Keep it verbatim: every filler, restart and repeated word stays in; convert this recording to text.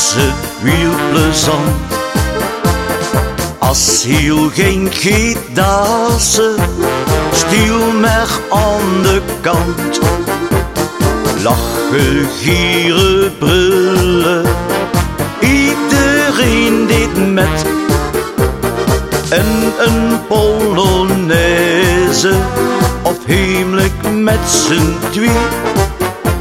het wiel plezant. Als heel geen gedasse, stiel maar aan de kant. Lachen, gieren, brullen, iedereen deed met. En een polonaise, of heimelijk met z'n twee.